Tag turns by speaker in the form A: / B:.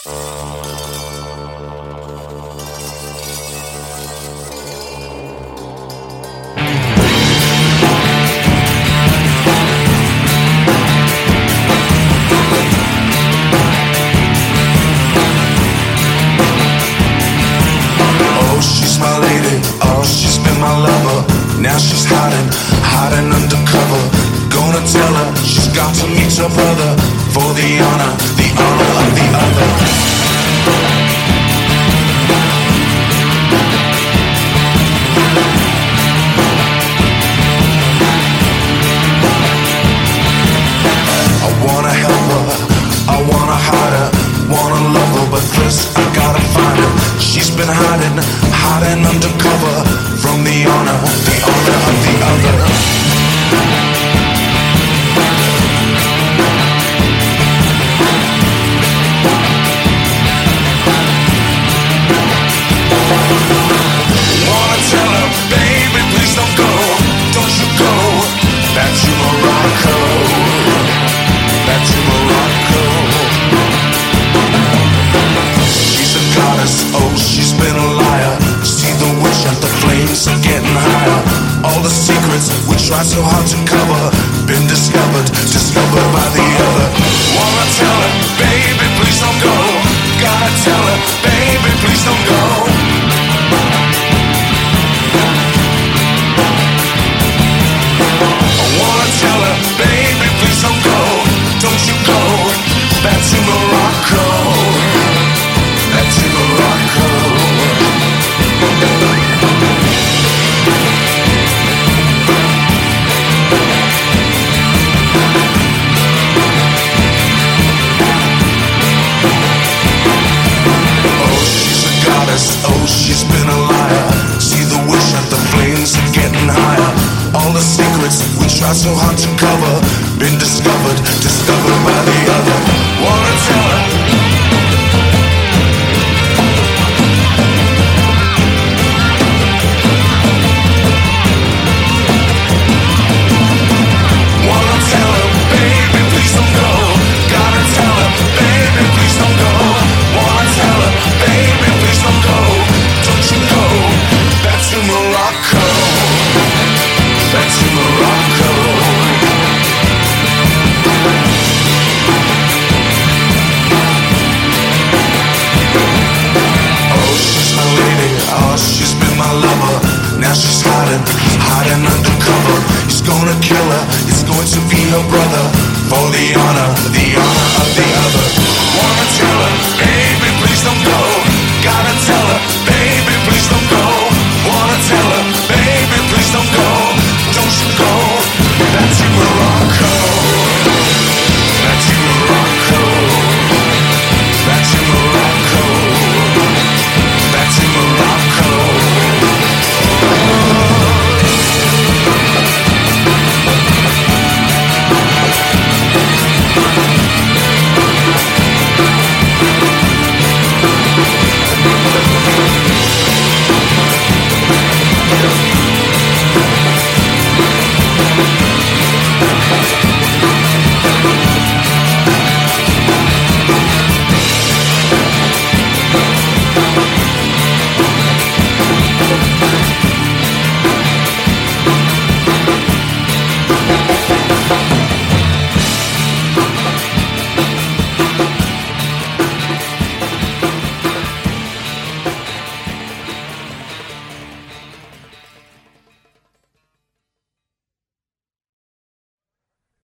A: Oh, she's my lady, oh, she's been my lover. Now she's hiding undercover. Gonna tell her she's got to meet her brother for the honor of the other. I wanna help her, I wanna hide her, wanna love her, but first I gotta find her. She's been hiding undercover from the honor of the other. Wanna tell her, baby, please don't go back to Morocco, back to Morocco. She's a goddess, oh, she's been a liar. See the witch at the flames are getting higher. All the secrets we tried so hard to cover, been discovered by the other. Wanna tell her, baby, please don't go. Gotta tell her, baby, please don't go. I wanna tell her, baby, please don't go. Don't you go back to Morocco, back to Morocco. Oh, she's a goddess, oh, she's been a liar. See the witch at the flames are getting higher. All the secrets we tried so hard to cover, been discovered by the other. Wanna tell her, wanna tell her, baby, please don't go. Gotta tell her, baby, please don't go. Wanna tell her, baby, please don't go. Don't you go back to Morocco, back to Morocco. Oh, she's my lady, oh, she's been my lover. Now she's hiding undercover. He's gonna kill her, it's going to be her brother